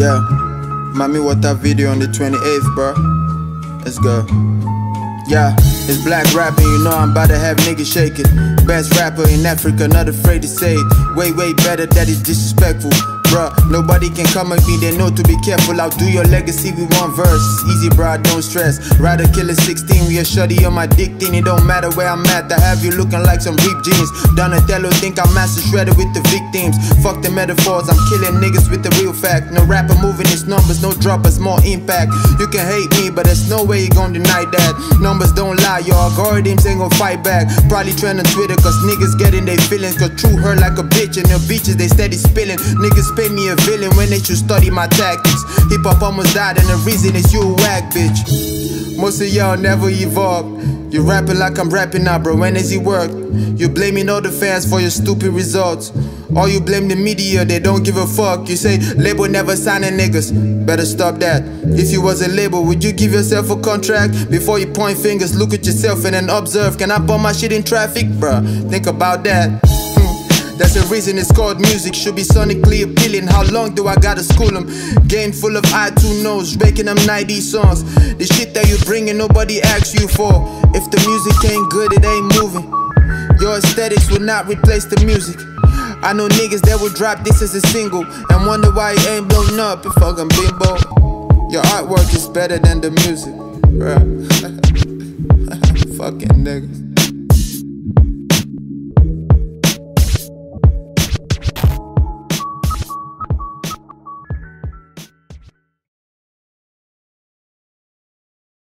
Yeah, Mami Water video on the 28th, bro. Let's go. Yeah, it's black rapping, you know I'm about to have niggas shake it. Best rapper in Africa, not afraid to say it. Way better, that is disrespectful. Bruh, nobody can come at me, they know to be careful. I'll do your legacy with one verse. Easy, bruh, don't stress. Rider killer 16, we a shorty on my dick thing. It don't matter where I'm at, I have you looking like some ripped jeans. Donatello think I'm master shredder with the victims. Fuck the metaphors, I'm killing niggas with the real fact. No rapper moving his numbers, no droppers, more impact. You can hate me, but there's no way you gon' deny that. Numbers don't lie, your algorithms ain't gon' fight back. Probably trend on Twitter, cause niggas getting their feelings. Cause true hurt like a bitch, and their beaches they steady spilling. Niggas pay me a villain when they should study my tactics. Hip hop almost died, and the reason is you a whack bitch. Most of y'all never evolved. You rapping like I'm rapping now, bro. When has he worked? You blaming all the fans for your stupid results. Or you blame the media, they don't give a fuck. You say label never signing niggas. Better stop that. If you was a label, would you give yourself a contract? Before you point fingers, look at yourself and then observe. Can I bump my shit in traffic? Bruh, think about that. That's the reason it's called music, should be sonically appealing. How long do I gotta school them? Game full of I2 knows, making them 90 songs. The shit that you bringing, nobody asks you for. If the music ain't good, it ain't moving. Your aesthetics will not replace the music. I know niggas that will drop this as a single and wonder why it ain't blown up. You fucking bimbo. Your artwork is better than the music, bruh. Fucking niggas.